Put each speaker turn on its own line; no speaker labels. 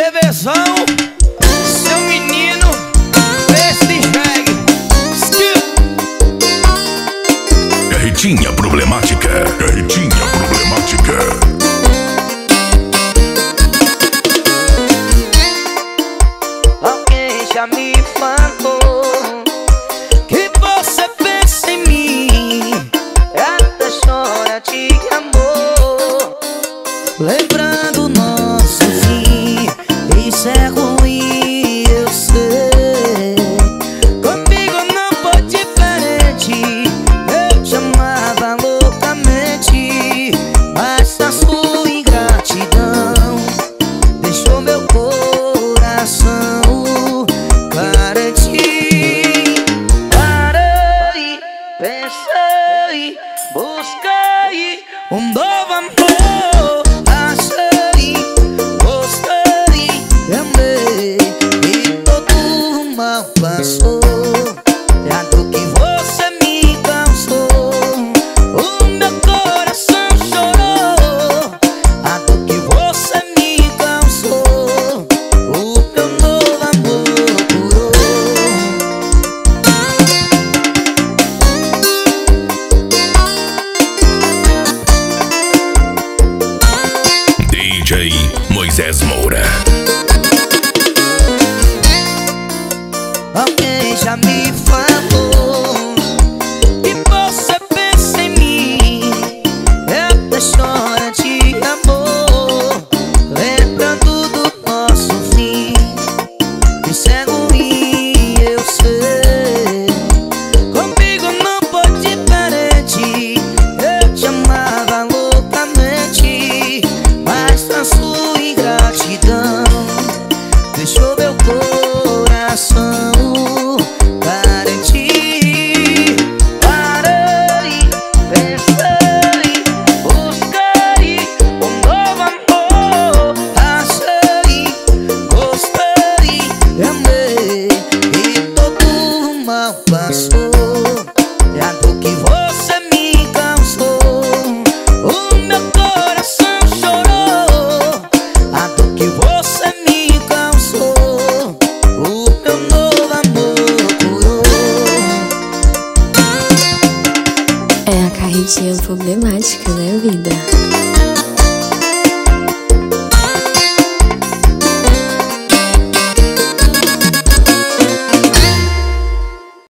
TVzão, seu menino, esse jegue.
Carretinha problemática, carretinha problemática.
Alguém já me falou que você pensa em mim, até chora de amor, lembrando nosso fim. Isso é ruim, eu sei. Comigo não foi diferente. Eu te amava loucamente, mas a sua ingratidão deixou meu coração carente. Parei, pensei, busquei um novo amor. Achei, gostei, amei, e todo mal passou. Já do que você me causou, o meu coração chorou. A dor que você me causou, o meu novo amor curou.
DJ Moisés Moura.
Alguém já me falou que você pensa em mim, até chora de amor, lembrando do nosso fim. Isso é ruim, eu sei. Comigo não foi diferente. Eu te amava loucamente, mas a sua ingratidão deixou meu coração carente. Parei, pensei, busquei um novo amor. Achei, gostei, amei, e todo mal passou. Já do que você me causou, o meu coração chorou. A dor que você me causou, o meu novo amor curou.
É a carretinha problemática, né, vida?